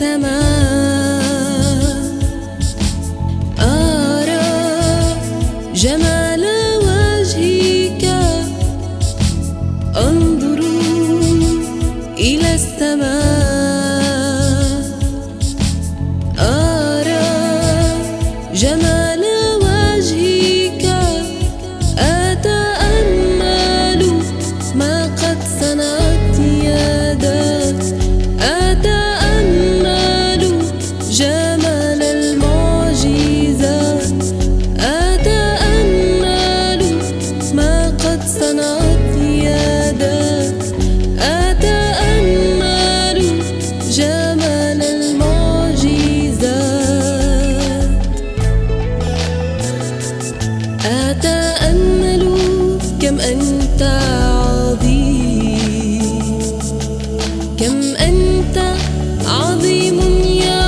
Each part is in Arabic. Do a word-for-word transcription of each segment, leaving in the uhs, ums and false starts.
السماء أرى جمال وجهك، أنظر إلى السماء أرى جمال وجهك، أتأمل ما قد صنعت يداك، أتأمل جمال المعجزات، أتأمل ما قد صنعت يداك، أتأمل جمال المعجزات، أتأمل كم أنت عظيم، كم أنت عظيم يا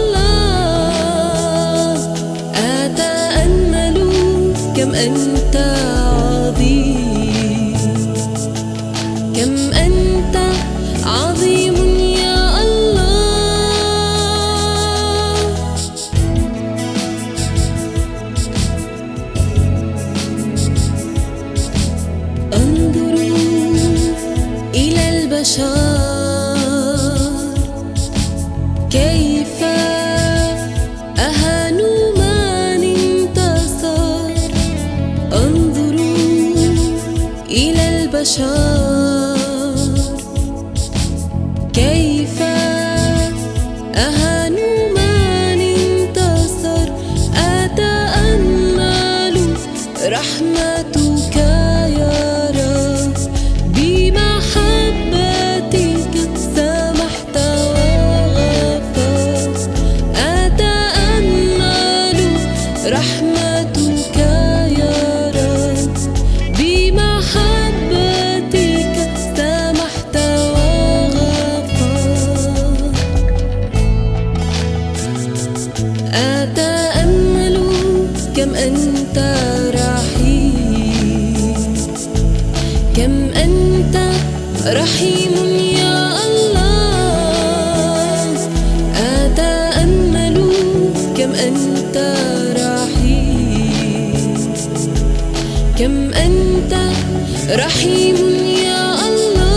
الله، أتأمل كم أنت عظيم، كم أنت عظيم يا الله. أنظر إلى البشر كيف أهانوا من انتصر، أنظر إلى البشر كيف أهانوا من انتصر، أتأمل رحمتك يا رب، بمحبتك سمحت وغفرت، أتأمل رحمتك يا رب، بمحبتك سمحت وغفرت، أتأمل كم أنت رحيم، كم أنت رحيم يا الله، أتأمل كم أنت رحيم، كم أنت رحيم يا الله.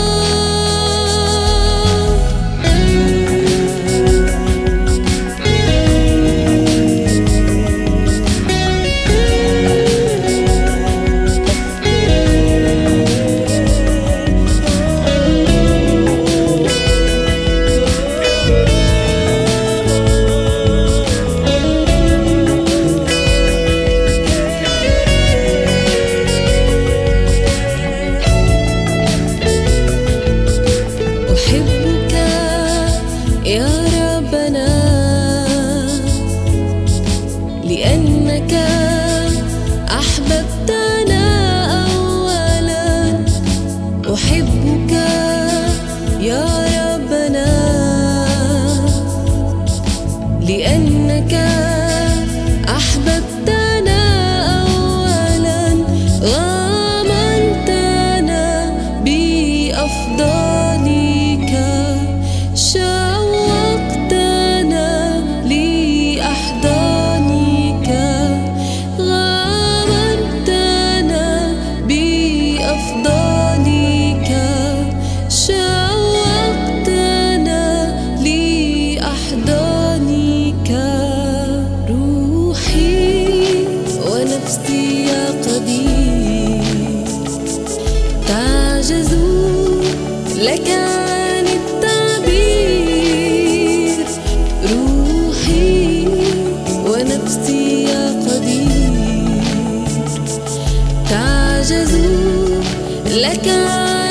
أحبك يا ربنا لأنك أحببتنا أولا، أحبك يا ربنا لأنك أحببتنا أولا، غمرتنا بأفضالك، شوقتنا لأحضانك، غمرتنا بأفضالك، شوقتنا لأحضانك، روحي ونفسي يا قدير تعجز لك عن التعبير، روحي ونفسي يا قدير تعجز لك عن